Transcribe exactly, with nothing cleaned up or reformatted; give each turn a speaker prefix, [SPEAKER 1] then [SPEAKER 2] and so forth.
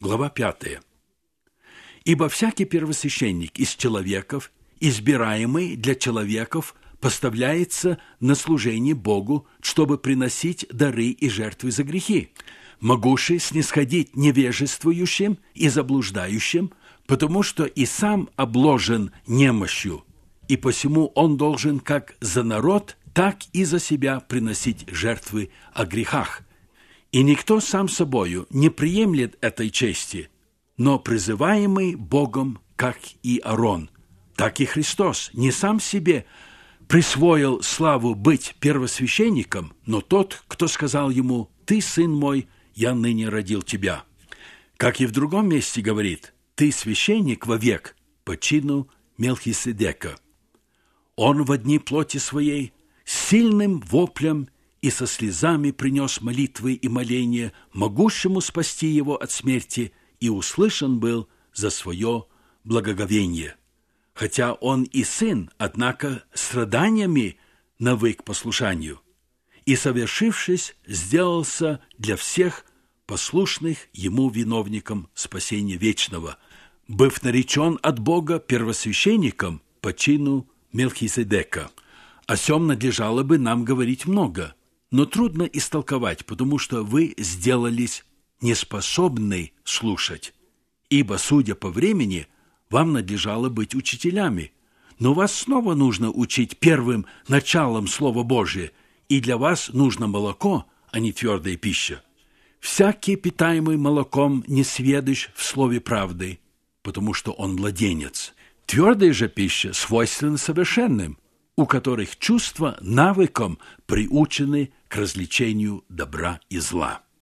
[SPEAKER 1] глава пятая. «Ибо всякий первосвященник из человеков, избираемый для человеков, поставляется на служение Богу, чтобы приносить дары и жертвы за грехи, могущий снисходить невежествующим и заблуждающим, потому что и сам обложен немощью, и посему он должен как за народ, так и за себя приносить жертвы о грехах. И никто сам собою не приемлет этой чести, но призываемый Богом, как и Аарон, так и Христос не сам себе присвоил славу быть первосвященником, но тот, кто сказал ему: «Ты, сын мой, я ныне родил тебя». Как и в другом месте говорит: «Ты священник вовек по чину Мелхиседека». Он во дни плоти своей сильным воплем и со слезами принес молитвы и моления могущему спасти его от смерти, и услышан был за свое благоговение. Хотя он и сын, однако страданиями навык послушанию, и, совершившись, сделался для всех послушных ему виновником спасения вечного, быв наречен от Бога первосвященником по чину Мелхиседека. О сем надлежало бы нам говорить много, но трудно истолковать, потому что вы сделались неспособны слушать. Ибо, судя по времени, вам надлежало быть учителями, но вас снова нужно учить первым началом Слова Божия, и для вас нужно молоко, а не твердая пища. Всякий, питаемый молоком, не сведущ в слове правды, потому что он младенец. Твердая же пища свойственна совершенным, у которых чувства навыком приучены к развлечению добра и зла.